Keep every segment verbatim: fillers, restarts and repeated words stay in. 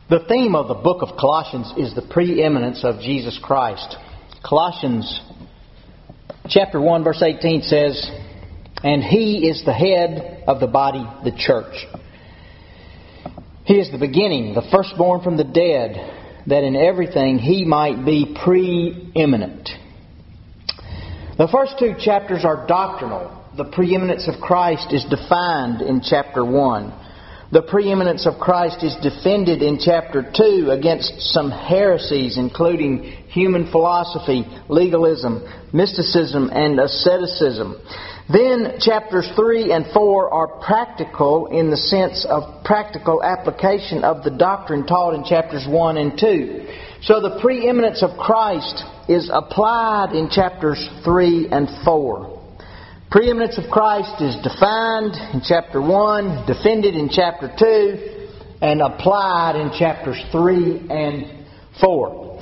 The theme of the book of Colossians is the preeminence of Jesus Christ. Colossians chapter one verse eighteen says, "And He is the head of the body, the church. He is the beginning, the firstborn from the dead, that in everything He might be preeminent." The first two chapters are doctrinal. The preeminence of Christ is defined in chapter one. The preeminence of Christ is defended in chapter two against some heresies, including human philosophy, legalism, mysticism, and asceticism. Then chapters three and four are practical in the sense of practical application of the doctrine taught in chapters one and two. So the preeminence of Christ is applied in chapters three and four. Preeminence of Christ is defined in chapter one, defended in chapter two, and applied in chapters three and four.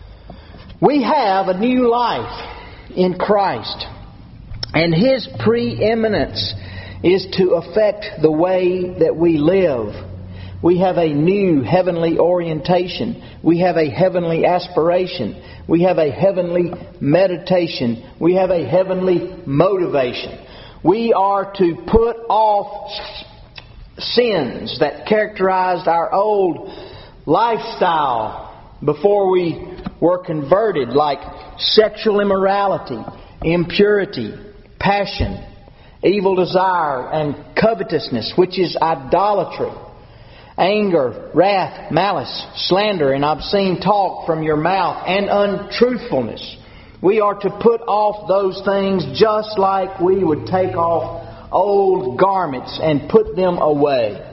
We have a new life in Christ, and His preeminence is to affect the way that we live. We have a new heavenly orientation. We have a heavenly aspiration. We have a heavenly meditation. We have a heavenly motivation. We are to put off sins that characterized our old lifestyle before we were converted, like sexual immorality, impurity, passion, evil desire, and covetousness, which is idolatry. Anger, wrath, malice, slander, and obscene talk from your mouth, and untruthfulness. We are to put off those things just like we would take off old garments and put them away.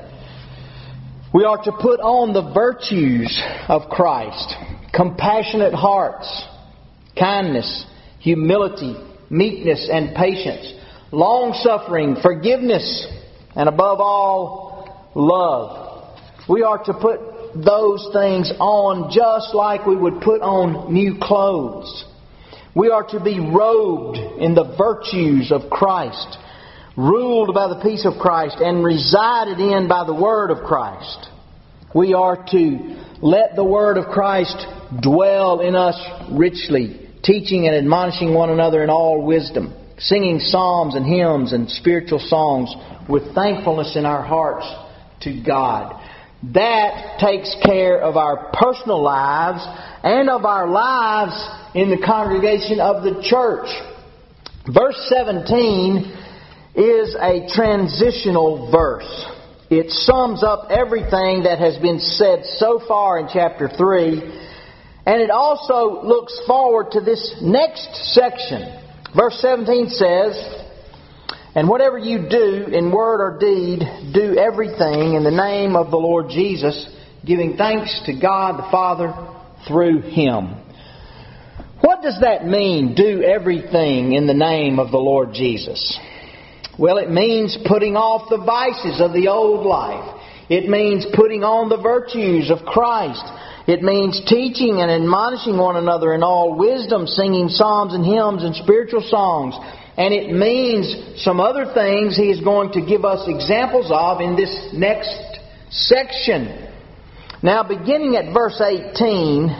We are to put on the virtues of Christ: compassionate hearts, kindness, humility, meekness, and patience, long-suffering, forgiveness, and above all, love. We are to put those things on just like we would put on new clothes. We are to be robed in the virtues of Christ, ruled by the peace of Christ, and resided in by the Word of Christ. We are to let the Word of Christ dwell in us richly, teaching and admonishing one another in all wisdom, singing psalms and hymns and spiritual songs with thankfulness in our hearts to God. That takes care of our personal lives and of our lives in the congregation of the church. Verse seventeen is a transitional verse. It sums up everything that has been said so far in chapter three, and it also looks forward to this next section. Verse seventeen says, "And whatever you do in word or deed, do everything in the name of the Lord Jesus, giving thanks to God the Father through Him." What does that mean, do everything in the name of the Lord Jesus? Well, it means putting off the vices of the old life. It means putting on the virtues of Christ. It means teaching and admonishing one another in all wisdom, singing psalms and hymns and spiritual songs. And it means some other things He is going to give us examples of in this next section. Now, beginning at verse eighteen,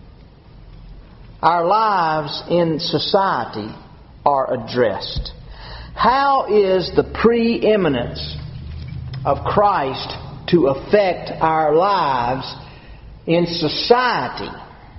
our lives in society are addressed. How is the preeminence of Christ to affect our lives in society?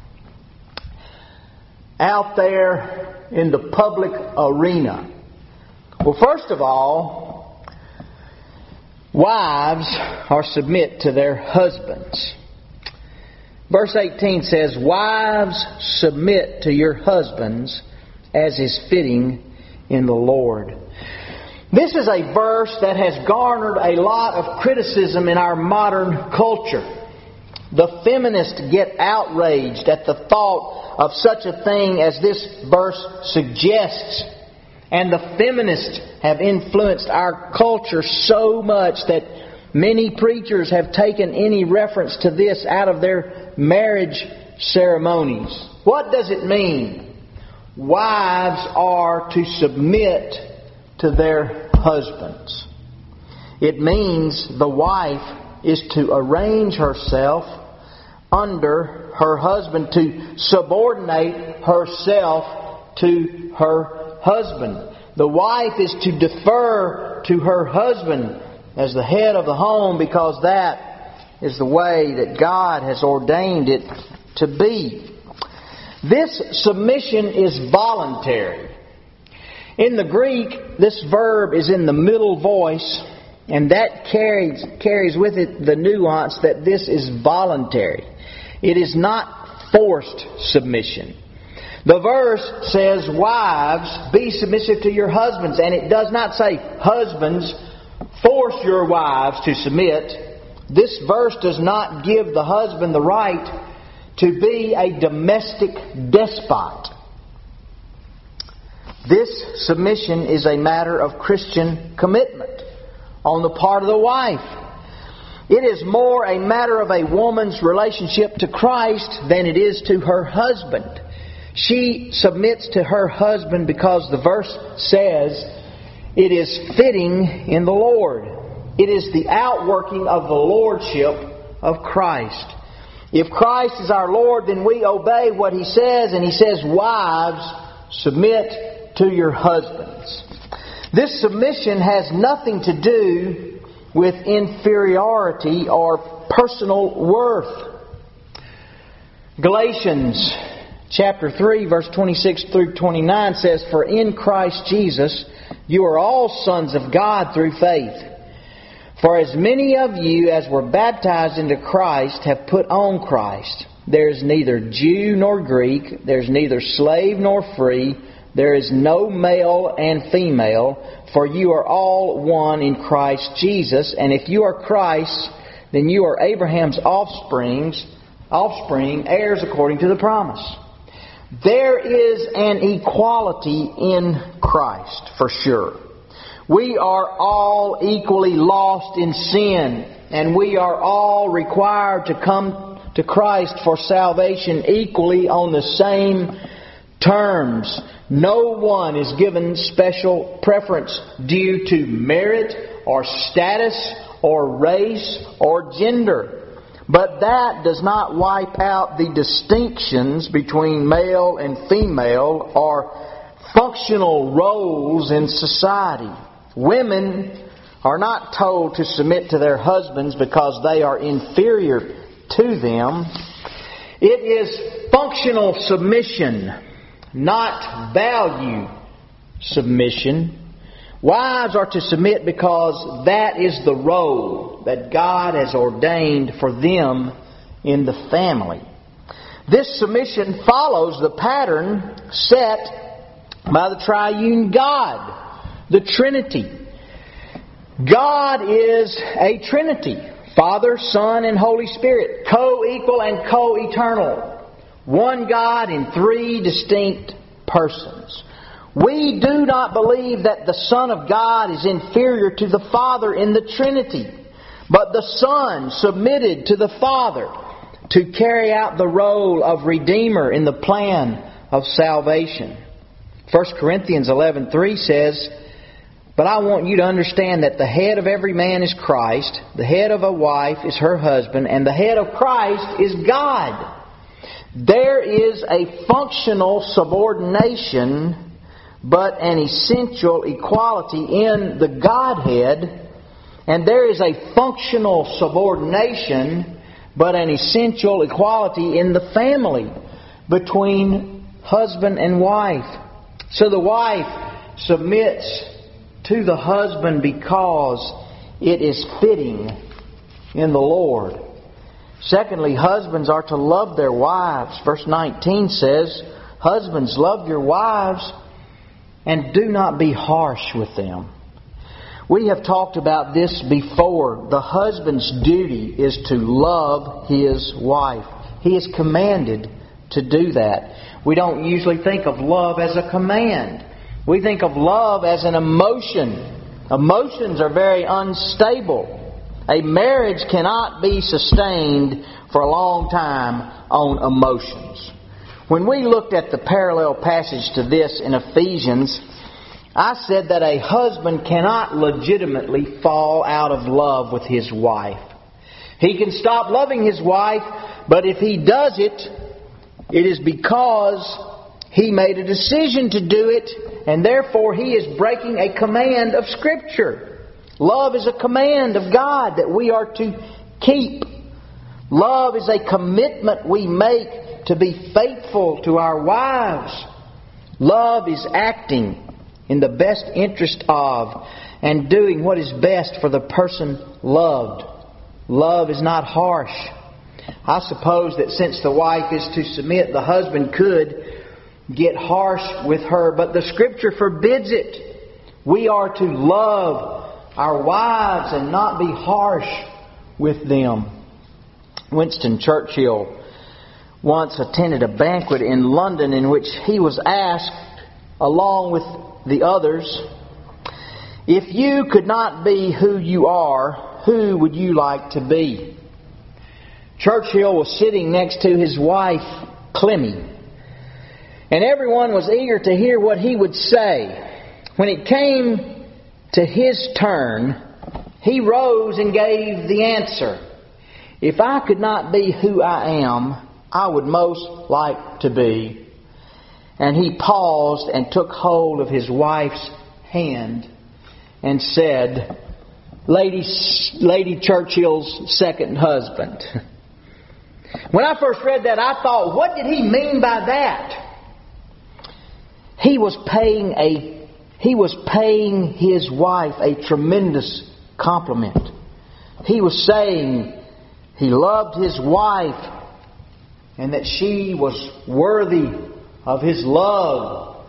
Out there in the public arena. Well, first of all, wives are submit to their husbands. Verse eighteen says, "Wives, submit to your husbands as is fitting in the Lord." This is a verse that has garnered a lot of criticism in our modern culture. The feminists get outraged at the thought of such a thing as this verse suggests. And the feminists have influenced our culture so much that many preachers have taken any reference to this out of their marriage ceremonies. What does it mean? Wives are to submit to their husbands. It means the wife is to arrange herself under her husband, to subordinate herself to her husband. The wife is to defer to her husband as the head of the home, because that is the way that God has ordained it to be. This submission is voluntary. In the Greek, this verb is in the middle voice, and that carries, carries with it the nuance that this is voluntary. It is not forced submission. The verse says, "Wives, be submissive to your husbands." And it does not say, "Husbands, force your wives to submit." This verse does not give the husband the right to be a domestic despot. This submission is a matter of Christian commitment on the part of the wife. It is more a matter of a woman's relationship to Christ than it is to her husband. She submits to her husband because the verse says it is fitting in the Lord. It is the outworking of the lordship of Christ. If Christ is our Lord, then we obey what He says, and He says, "Wives, submit to your husbands." This submission has nothing to do with inferiority or personal worth. Galatians chapter three, verse twenty-six through twenty-nine says, "For in Christ Jesus you are all sons of God through faith. For as many of you as were baptized into Christ have put on Christ. There is neither Jew nor Greek, there is neither slave nor free, there is no male and female, for you are all one in Christ Jesus. And if you are Christ's, then you are Abraham's offsprings, offspring, heirs according to the promise." There is an equality in Christ, for sure. We are all equally lost in sin, and we are all required to come to Christ for salvation equally on the same terms. No one is given special preference due to merit or status or race or gender. But that does not wipe out the distinctions between male and female or functional roles in society. Women are not told to submit to their husbands because they are inferior to them. It is functional submission, not value submission. Wives are to submit because that is the role that God has ordained for them in the family. This submission follows the pattern set by the triune God, the Trinity. God is a Trinity: Father, Son, and Holy Spirit, co-equal and co-eternal. One God in three distinct persons. We do not believe that the Son of God is inferior to the Father in the Trinity, but the Son submitted to the Father to carry out the role of Redeemer in the plan of salvation. First Corinthians eleven three says, "But I want you to understand that the head of every man is Christ, the head of a wife is her husband, and the head of Christ is God." There is a functional subordination, but an essential equality in the Godhead. And there is a functional subordination, but an essential equality in the family between husband and wife. So the wife submits to the husband because it is fitting in the Lord. Secondly, husbands are to love their wives. Verse nineteen says, "Husbands, love your wives and do not be harsh with them." We have talked about this before. The husband's duty is to love his wife. He is commanded to do that. We don't usually think of love as a command. We think of love as an emotion. Emotions are very unstable. A marriage cannot be sustained for a long time on emotions. When we looked at the parallel passage to this in Ephesians, I said that a husband cannot legitimately fall out of love with his wife. He can stop loving his wife, but if he does it, it is because he made a decision to do it, and therefore he is breaking a command of Scripture. Love is a command of God that we are to keep. Love is a commitment we make to be faithful to our wives. Love is acting in the best interest of and doing what is best for the person loved. Love is not harsh. I suppose that since the wife is to submit, the husband could get harsh with her, but the Scripture forbids it. We are to love our wives and not be harsh with them. Winston Churchill once attended a banquet in London in which he was asked, along with the others, if you could not be who you are, who would you like to be? Churchill was sitting next to his wife, Clemmy, and everyone was eager to hear what he would say. When it came to his turn, he rose and gave the answer. If I could not be who I am, I would most like to be. And he paused and took hold of his wife's hand and said, Lady, Lady Churchill's second husband. When I first read that, I thought, what did he mean by that? He was paying a he was paying his wife a tremendous compliment. He was saying he loved his wife and that she was worthy of his love.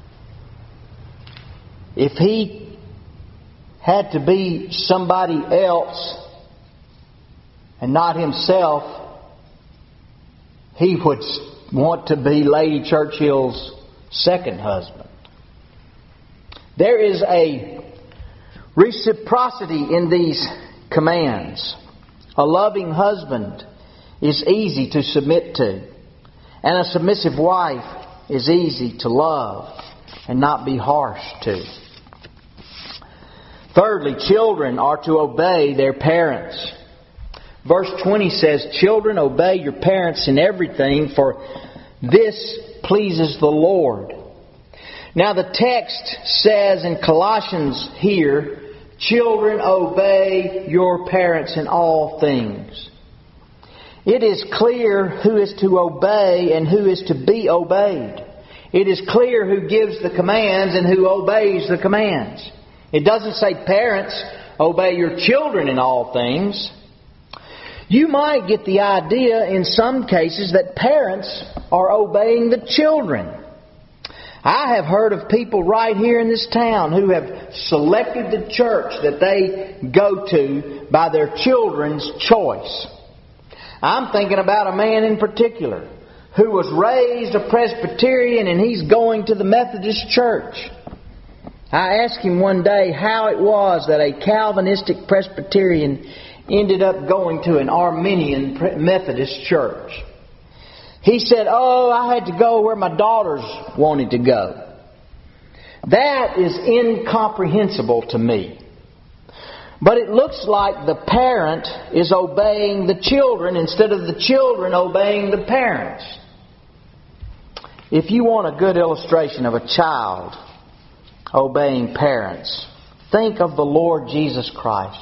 If he had to be somebody else and not himself, he would want to be Lady Churchill's second husband. There is a reciprocity in these commands. A loving husband is easy to submit to, and a submissive wife is easy to love and not be harsh to. Thirdly, children are to obey their parents. Verse twenty says, Children, obey your parents in everything, for this pleases the Lord. Now the text says in Colossians here, Children, obey your parents in all things. It is clear who is to obey and who is to be obeyed. It is clear who gives the commands and who obeys the commands. It doesn't say, parents, obey your children in all things. You might get the idea in some cases that parents are obeying the children. I have heard of people right here in this town who have selected the church that they go to by their children's choice. I'm thinking about a man in particular who was raised a Presbyterian and he's going to the Methodist church. I asked him one day how it was that a Calvinistic Presbyterian ended up going to an Arminian Methodist church. He said, oh, I had to go where my daughters wanted to go. That is incomprehensible to me. But it looks like the parent is obeying the children instead of the children obeying the parents. If you want a good illustration of a child obeying parents, think of the Lord Jesus Christ.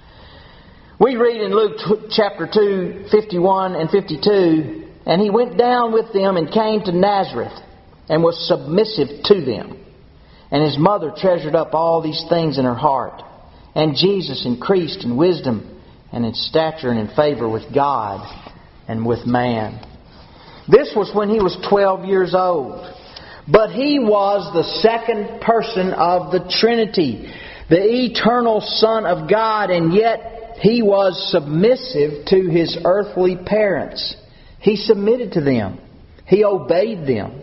We read in Luke chapter two, fifty-one and fifty-two, and he went down with them and came to Nazareth and was submissive to them. And his mother treasured up all these things in her heart. And Jesus increased in wisdom and in stature and in favor with God and with man. This was when he was twelve years old. But he was the second person of the Trinity, the eternal Son of God, and yet he was submissive to his earthly parents. He submitted to them. He obeyed them.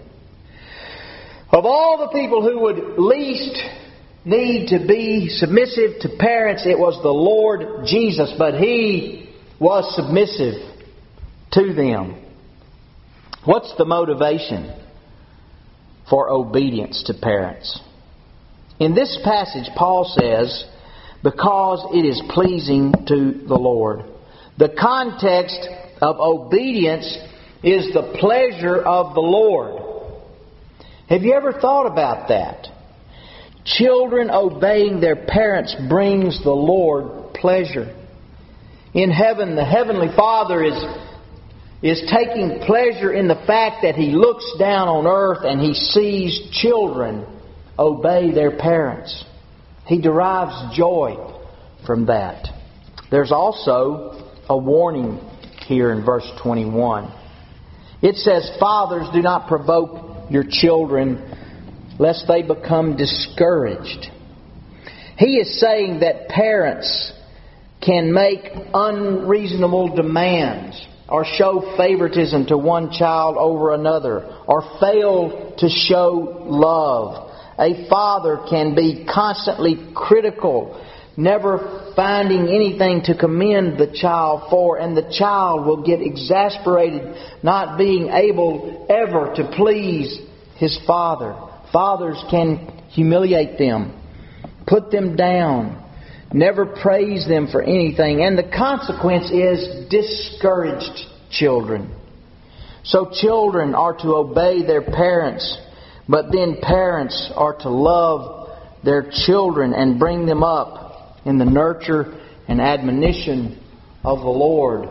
Of all the people who would least need to be submissive to parents, it was the Lord Jesus, but He was submissive to them. What's the motivation for obedience to parents? In this passage, Paul says, because it is pleasing to the Lord. The context of obedience is the pleasure of the Lord. Have you ever thought about that? Children obeying their parents brings the Lord pleasure. In heaven, the Heavenly Father is, is taking pleasure in the fact that He looks down on earth and He sees children obey their parents. He derives joy from that. There's also a warning here in verse twenty-one. It says, "Fathers, do not provoke your children, lest they become discouraged." He is saying that parents can make unreasonable demands, or show favoritism to one child over another, or fail to show love. A father can be constantly critical, never finding anything to commend the child for, and the child will get exasperated, not being able ever to please his father. Fathers can humiliate them, put them down, never praise them for anything, and the consequence is discouraged children. So children are to obey their parents, but then parents are to love their children and bring them up in the nurture and admonition of the Lord.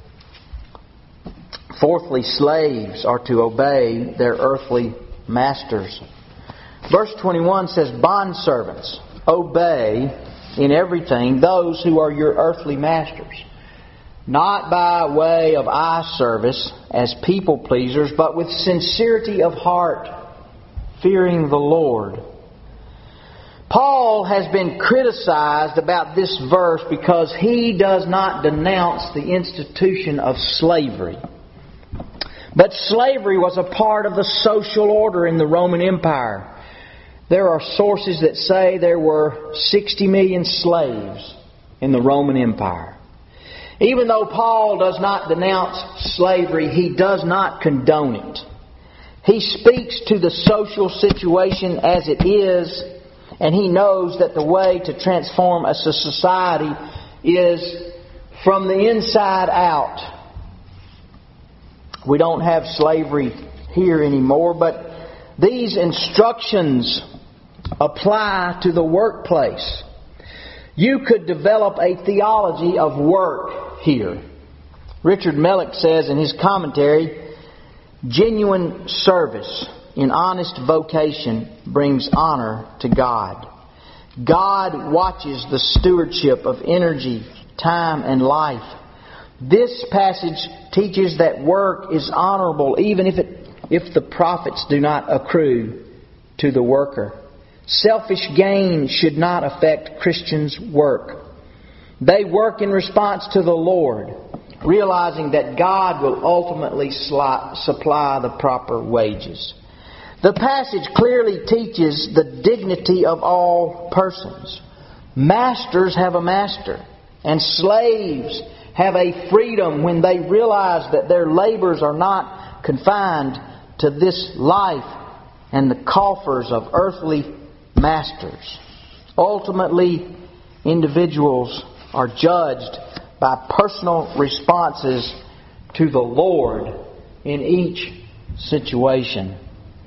Fourthly, slaves are to obey their earthly masters. Verse twenty-one says, "Bondservants, obey in everything those who are your earthly masters, not by way of eye service as people pleasers, but with sincerity of heart, fearing the Lord." Paul has been criticized about this verse because he does not denounce the institution of slavery. But slavery was a part of the social order in the Roman Empire. There are sources that say there were sixty million slaves in the Roman Empire. Even though Paul does not denounce slavery, he does not condone it. He speaks to the social situation as it is, and he knows that the way to transform a society is from the inside out. We don't have slavery here anymore, but these instructions apply to the workplace. You could develop a theology of work here. Richard Mellick says in his commentary, "Genuine service in honest vocation brings honor to God. God watches the stewardship of energy, time, and life. This passage teaches that work is honorable even if it, if the profits do not accrue to the worker. Selfish gain should not affect Christians' work. They work in response to the Lord, realizing that God will ultimately supply the proper wages." The passage clearly teaches the dignity of all persons. Masters have a master, and slaves have a freedom when they realize that their labors are not confined to this life and the coffers of earthly masters. Ultimately, individuals are judged by personal responses to the Lord in each situation.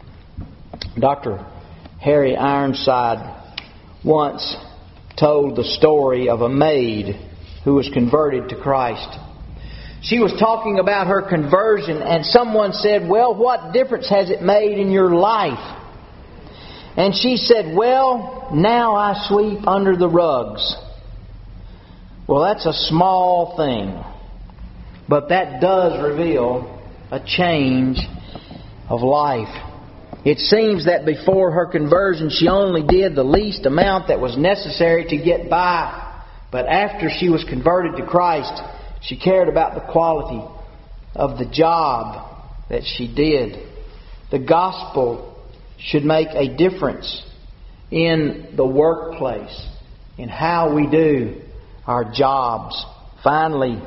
Doctor Harry Ironside once told the story of a maid who was converted to Christ. She was talking about her conversion, and someone said, "Well, what difference has it made in your life?" And she said, "Well, now I sweep under the rugs." Well, that's a small thing, but that does reveal a change of life. It seems that before her conversion, she only did the least amount that was necessary to get by. But after she was converted to Christ, she cared about the quality of the job that she did. The gospel should make a difference in the workplace, in how we do our jobs. Finally,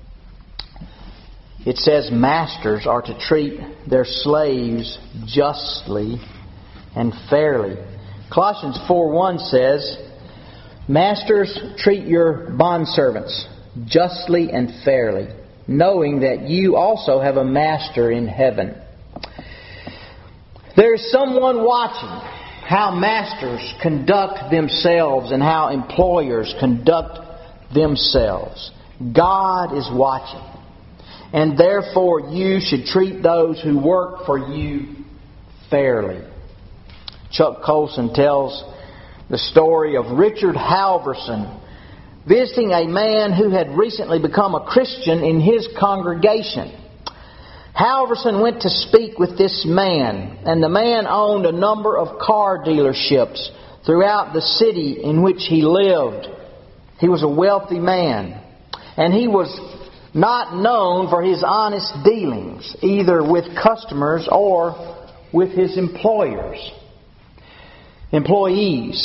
it says masters are to treat their slaves justly and fairly. Colossians four one says, "Masters, treat your bondservants justly and fairly, knowing that you also have a master in heaven. There is someone watching how masters conduct themselves and how employers conduct themselves. God is watching. And therefore you should treat those who work for you fairly. Chuck Colson tells the story of Richard Halverson visiting a man who had recently become a Christian in his congregation. Halverson went to speak with this man, and the man owned a number of car dealerships throughout the city in which he lived. He was a wealthy man, and he was not known for his honest dealings, either with customers or with his employers, employees.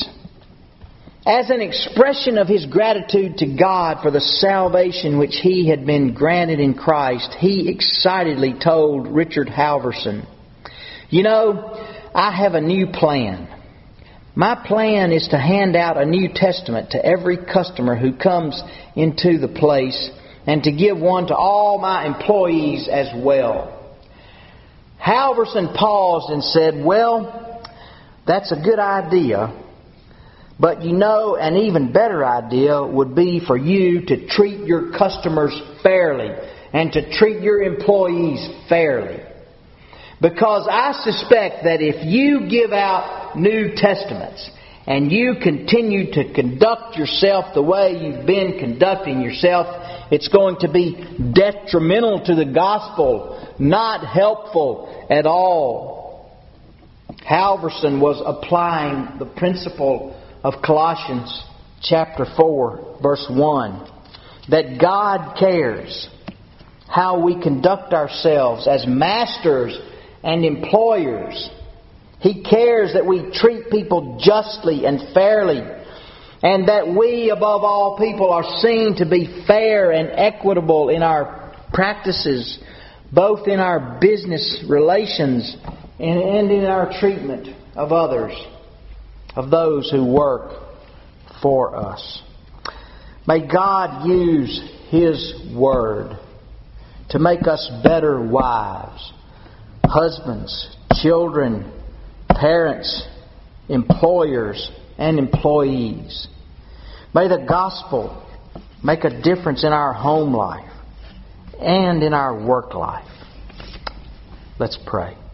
As an expression of his gratitude to God for the salvation which he had been granted in Christ, he excitedly told Richard Halverson, "You know, I have a new plan. My plan is to hand out a New Testament to every customer who comes into the place, and to give one to all my employees as well." Halverson paused and said, "Well, that's a good idea. But you know, an even better idea would be for you to treat your customers fairly and to treat your employees fairly. Because I suspect that if you give out New Testaments and you continue to conduct yourself the way you've been conducting yourself, it's going to be detrimental to the gospel, not helpful at all." Halverson was applying the principle of Colossians chapter four, verse one, that God cares how we conduct ourselves as masters and employers. He cares that we treat people justly and fairly, and that we, above all people, are seen to be fair and equitable in our practices, both in our business relations and in our treatment of others, of those who work for us. May God use His Word to make us better wives, husbands, children, parents, employers, and employees. May the gospel make a difference in our home life and in our work life. Let's pray.